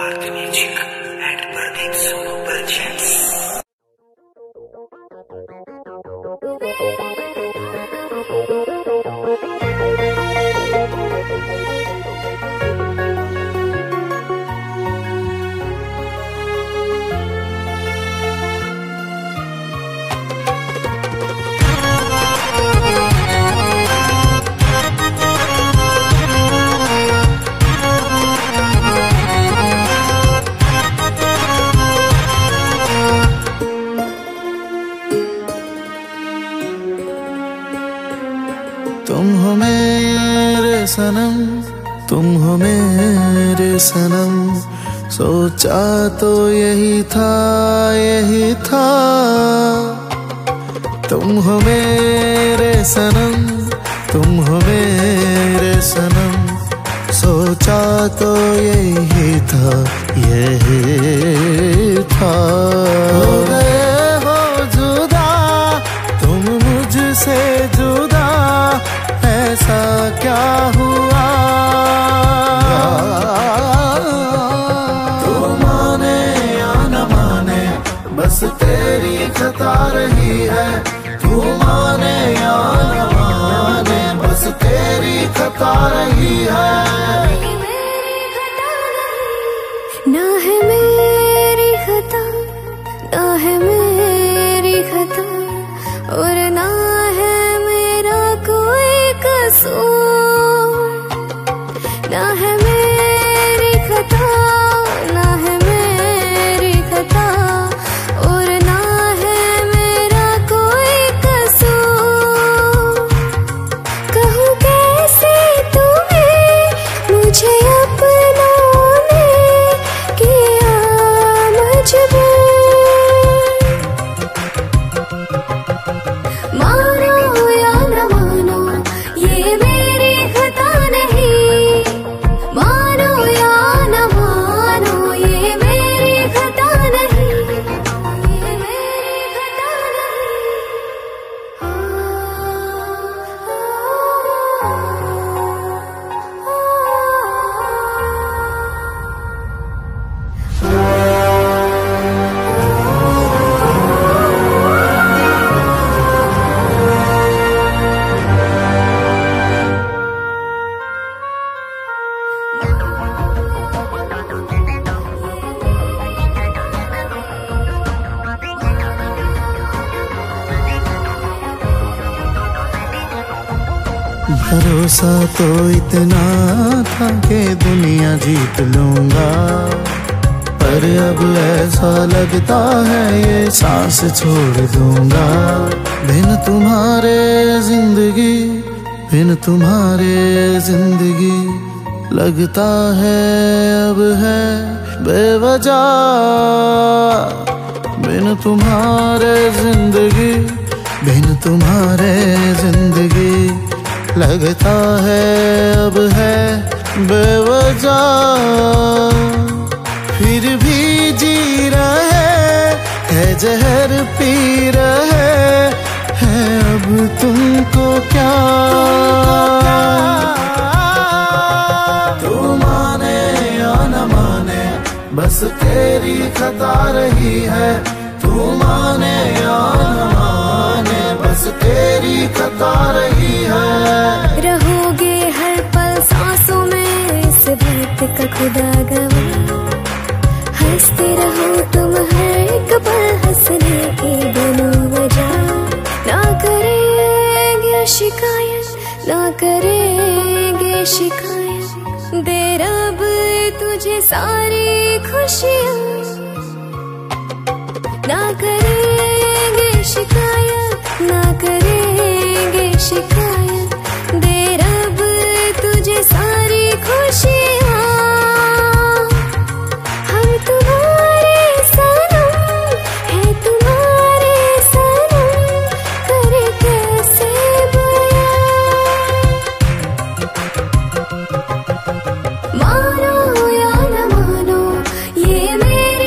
Bharat Music and Pradeep Solo Presents. तुम हो मेरे सनम, तुम हो मेरे सनम, सोचा तो यही था, यही था। तुम हो मेरे सनम, तुम हो मेरे सनम, सोचा तो यही था, यही था। हो गए हो जुदा तुम मुझसे जुदा, ऐसा क्या हुआ? तू माने या न माने, बस तेरी खता रही है। तू माने या न माने, बस तेरी खता रही है। ना है मेरी खता, ना है मेरी खता, और ना है मेरा कोई कसूर। ना है मेरी खता, ना है मेरी खता, और ना है मेरा कोई कसूर। कहूँ कैसे तुम्हें, मुझे अपनों ने किया मजबूर। मानो या न मानो, ये मेरी खता नहीं। मानो या न मानो, ये मेरी खता नहीं, ये मेरी खता भरोसा तो इतना था कि दुनिया जीत लूंगा, पर अब ऐसा लगता है ये सांस छोड़ दूंगा। बिन तुम्हारे जिंदगी, बिन तुम्हारे जिंदगी, लगता है अब है बेवजह। बिन तुम्हारे जिंदगी, बिन तुम्हारे जिंदगी, लगता है अब है बेवजह। फिर भी जी रहे है, जहर पी रहे हैं, अब तुमको क्या? तू माने या न माने, बस तेरी खता रही है। तू माने या न माने, बस तेरी खता रही है। रहोगे हर पल सांसों में, इस बात का खुदा गवाह। हंसते रहो तुम हर एक पल, हंसने की बनो वजह। ना करेंगे शिकायत, ना करेंगे शिकायत, दे रब तुझे सारी खुशियाँ। ना करेंगे शिकायत, ना करेंगे शिकायत, दे रब तुझे सारी खुशियाँ। हम तुम्हारे सनम है, तुम्हारे सनम, करे कैसे बयां। मानो या न मानो, ये मेरी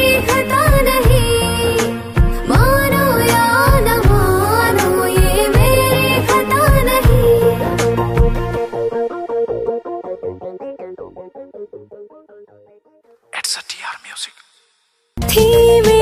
It's a TR music. थी